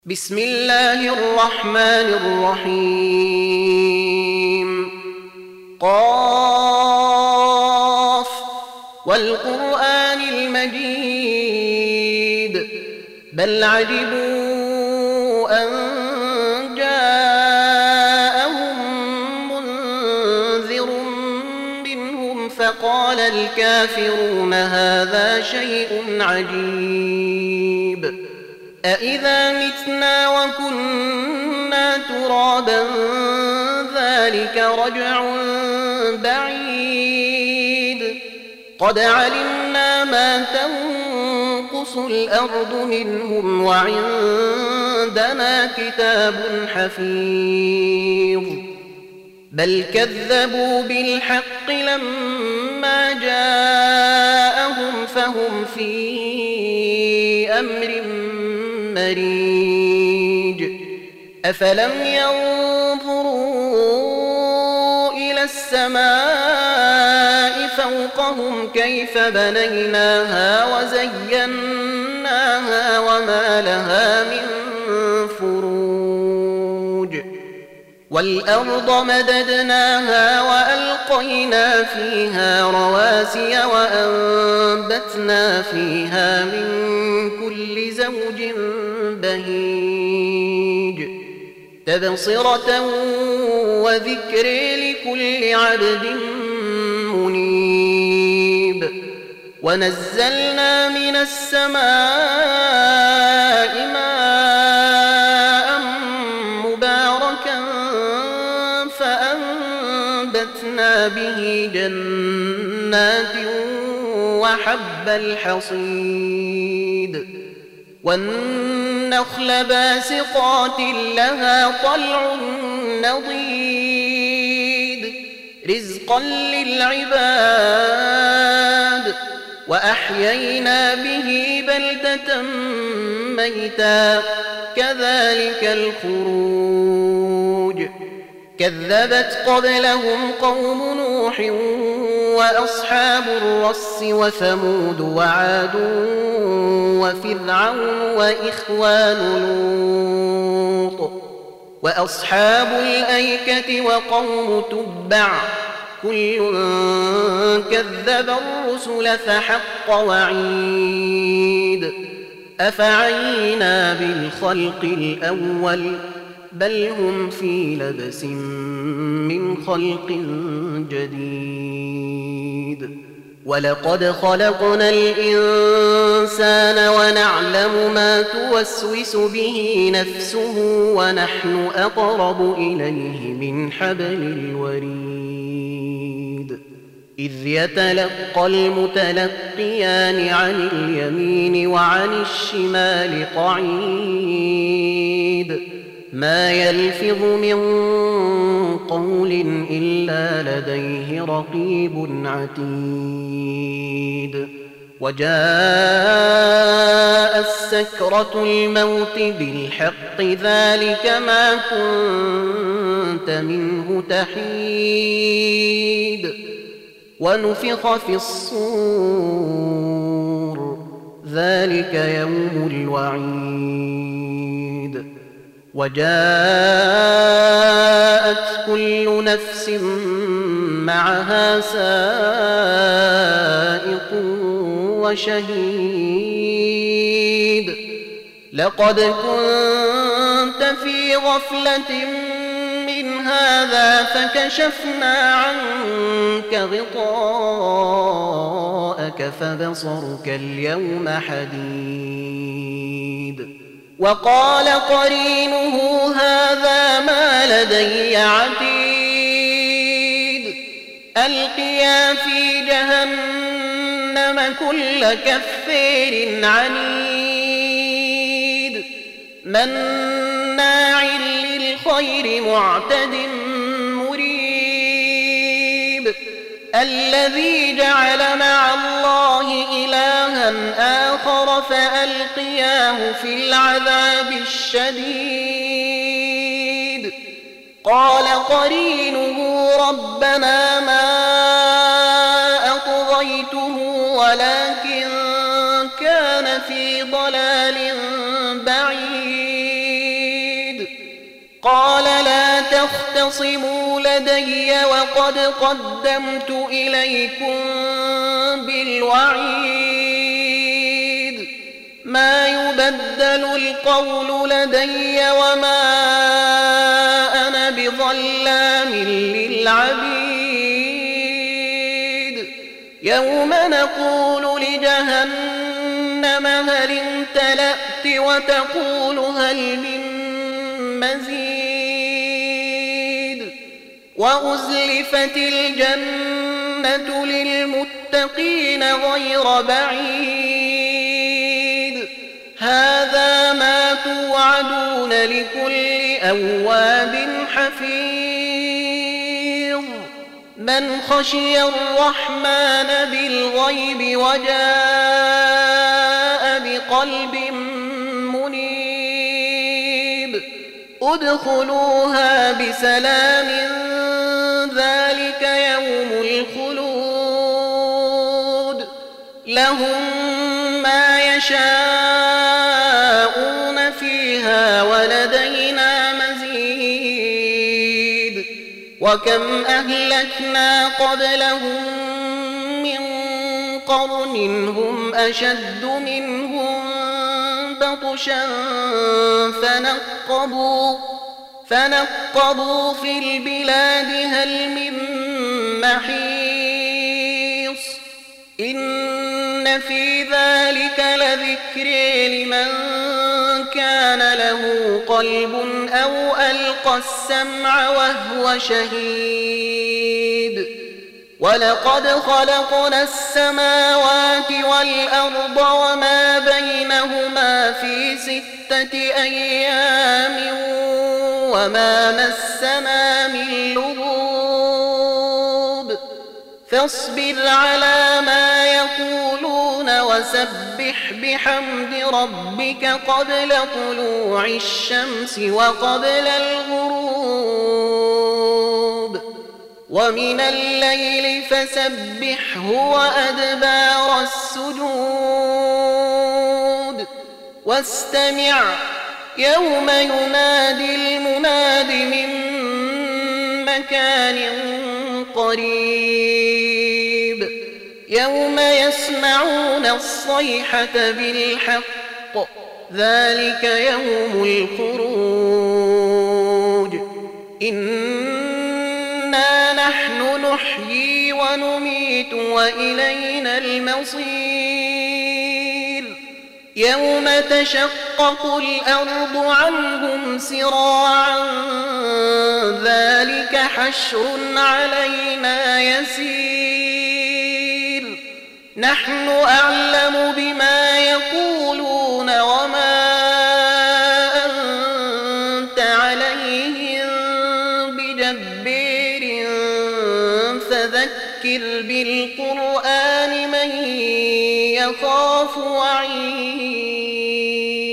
بسم الله الرحمن الرحيم. قاف والقرآن المجيد بل عجبوا أن جاءهم منذر منهم فقال الكافرون هذا شيء عجيب أإذا متنا وكنا ترابا ذلك رجع بعيد قد علمنا ما تنقص الأرض منهم وعندنا كتاب حفيظ بل كذبوا بالحق لما جاءهم فهم في أمر مريج أفلم ينظروا إلى السماء فوقهم كيف بنيناها وزيناها وما لها من فروج والأرض مددناها وألقينا فيها رواسي وأنبتنا فيها من كل زوج بهيج تبصرة وذكر لكل عبد منيب ونزلنا من السماء ماء مباركا فأنبتنا به جنات وحب الحصيد والنخل باسقات لها طلع نضيد رزقا للعباد وأحيينا به بلدة ميتا كذلك الخروج كذبت قبلهم قوم نوح وأصحاب الرس وثمود وعاد وفرعون وإخوان لوط وأصحاب الأيكة وقوم تبع كل كذب الرسل فحق وعيد أفعينا بالخلق الأول بل هم في لبس من خلق جديد ولقد خلقنا الإنسان ونعلم ما توسوس به نفسه ونحن أقرب إليه من حبل الوريد إذ يتلقى المتلقيان عن اليمين وعن الشمال قعيد ما يلفظ من قول إلا لديه رقيب عتيد وجاء السكرة الموت بالحق ذلك ما كنت منه تحيد ونفخ في الصور ذلك يوم الوعيد وجاءت كل نفس معها سائق وشهيد لقد كنت في غفلة من هذا فكشفنا عنك غطاءك فبصرك اليوم حديد وقال قرينه هذا ما لدي عتيد ألقيا في جهنم كل كفار عنيد مناع للخير معتد مريب الذي جعل مع الله إلها آخر فألقياه في العذاب الشديد قال قرينه ربنا ما أطغيته ولكن كان في ضلال بعيد قال لا تختصموا لدي وقد قدمت إليكم بالوعيد ما يبدل القول لدي وما أنا بظلام للعبيد يوم نقول لجهنم هل امتلأت وتقول هل من مزيد وأزلفت الجنة للمتقين غير بعيد هذا ما توعدون لكل أواب حفيظ من خشي الرحمن بالغيب وجاء بقلب منيب ادخلوها بسلام ذلك يوم الخلود لهم ما يشاءون فيها ولدينا مزيد وكم أهلكنا قبلهم من قرن هم أشد منهم بطشا فنقبوا في البلاد هل من محيص إن في ذلك لذكر لمن كان له قلب أو ألقى السمع وهو شهيد ولقد خلقنا السماوات والأرض وما بينهما في 6 أيام وما مسنا من لغوب فاصبر على ما يقولون وسبح بحمد ربك قبل طلوع الشمس وقبل الغروب ومن الليل فسبحه وأدبار السجود واستمع يوم ينادي المناد من مكان قريب يوم يسمعون الصيحة بالحق ذلك يوم الخروج إنا نحن نحيي ونميت وإلينا المصير يوم تشقق الأرض عنهم سراعا ذلك حشر علينا يسير نحن أعلم بما يقولون وما أنت عليهم بجبير فذكر بالقرآن من يخاف وعيد